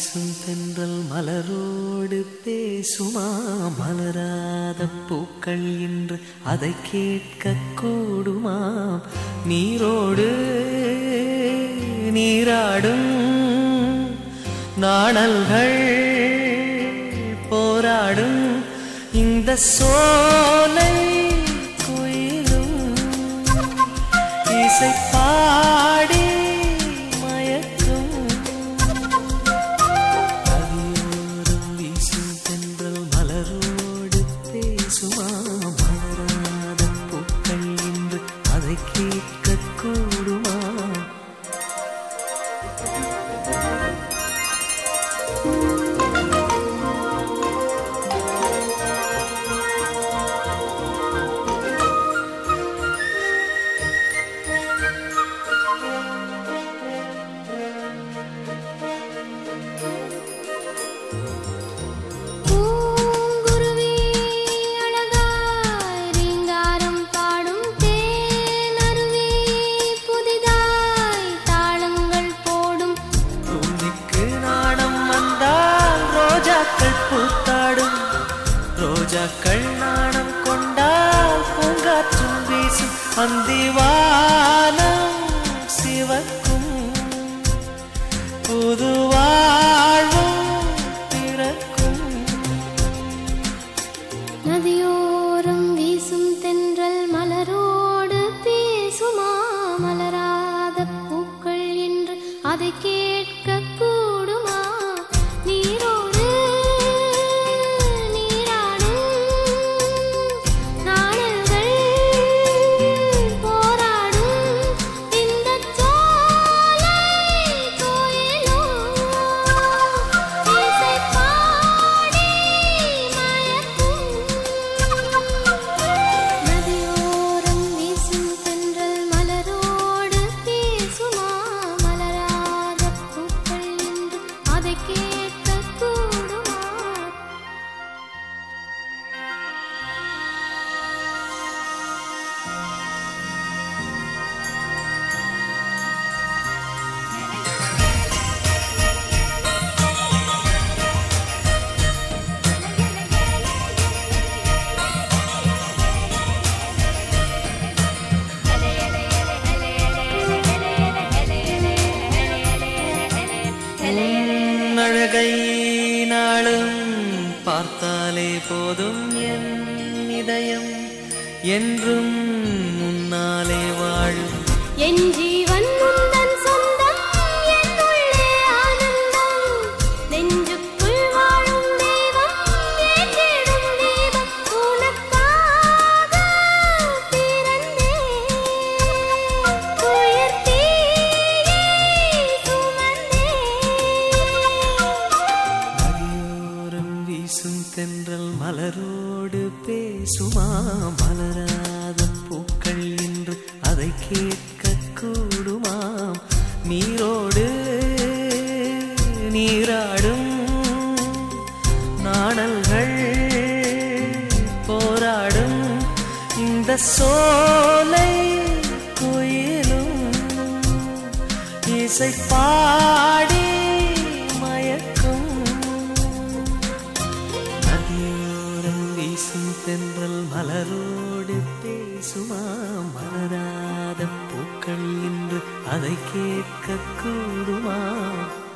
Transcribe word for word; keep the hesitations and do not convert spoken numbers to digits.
வீசும் தென்றல் மலரோடு பேசுமா மலராத பூக்கள் என்று அதை கேட்க கூடுமா நீரோடு நீராடும் நாணல்கள் போராடும் இந்த சோலை குயிலும் இசை பாடி மயக்கும் நதியோரம் வீசும் தென்றல் மலரோடு பேசுமா மலராத பூக்கள் என்று அதை கேட்க கூடுமா பூத்தாடும் ரோஜாக்கள் நாணம் கொண்டால் பூங்காற்றும் வீசும் அந்திவானம் சிவக்கும் புது வாழ்வும் பிறக்கும் நதியோரம் வீசும் தென்றல் மலரோடு பேசுமா மலராத பூக்கள் என்று அதை கேட்க கூடுமா நீரோடு அழகை நாளும் பார்த்தாலே போதும் என் இதயம் என்றும் முன்னாலே வாழும் என் ஜீவன் உந்தன் சொந்தம் என்னுள்ளே ஆனந்தம் நெஞ்சுக்குள் வாழும் தெய்வம் ஏற்றிடும் தீபம் உனக்காக பிறந்தேன் உயிர் தீயை சுமந்தேன் நதியோரம் வீசும் தென்றல் மலரோடு பேசுமா மலராத பூக்கள் என்று அதை கேட்க கூடுமா நீரோடு நீராடும் நாணல்கள் போராடும் இந்த சோலை குயிலும் இசை பாடி மயக்கும் நதியோரம் வீசும் தென்றல் மலரோடு பேசுமா மலராத பூக்கள் என்று அதை கேட்க கூடுமா